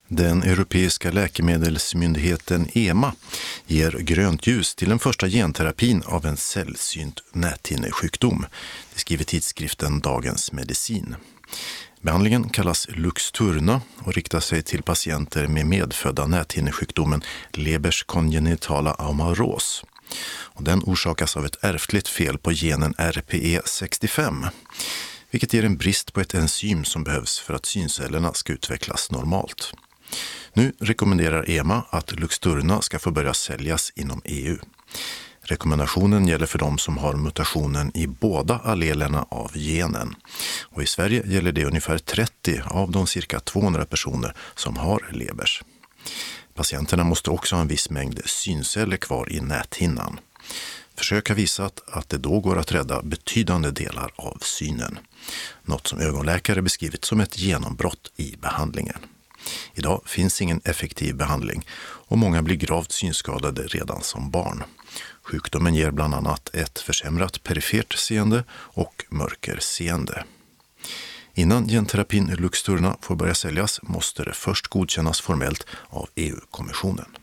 Den europeiska läkemedelsmyndigheten EMA ger grönt ljus till den första genterapin av en sällsynt näthinnesjukdom. Det skriver tidskriften Dagens Medicin. Behandlingen kallas Luxturna och riktar sig till patienter med medfödda näthinnesjukdomen Lebers kongenitala amauros. Och den orsakas av ett ärftligt fel på genen RPE65, vilket ger en brist på ett enzym som behövs för att syncellerna ska utvecklas normalt. Nu rekommenderar EMA att Luxturna ska få börja säljas inom EU. Rekommendationen gäller för de som har mutationen i båda allelerna av genen. Och i Sverige gäller det ungefär 30 av de cirka 200 personer som har Lebers. Patienterna måste också ha en viss mängd synceller kvar i näthinnan. Försök har visat att det då går att rädda betydande delar av synen. Något som ögonläkare beskrivit som ett genombrott i behandlingen. Idag finns ingen effektiv behandling och många blir gravt synskadade redan som barn. Sjukdomen ger bland annat ett försämrat perifert seende och mörkerseende. Innan genterapin Luxturna får börja säljas måste det först godkännas formellt av EU-kommissionen.